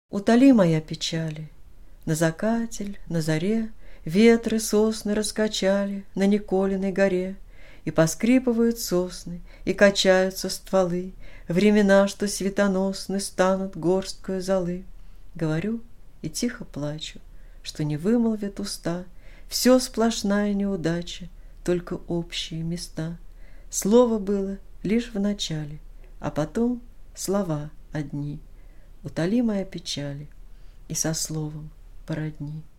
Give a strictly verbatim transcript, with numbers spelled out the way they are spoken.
Утоли моя печали. На закатель, на заре ветры сосны раскачали на Николиной горе, и поскрипывают сосны, и качаются стволы, времена, что светоносны станут горсткою золы. Говорю и тихо плачу, что не вымолвят уста, все сплошная неудача, только общие места. Слово было лишь в начале, а потом слова одни. Утоли моя печали, и со словом породни.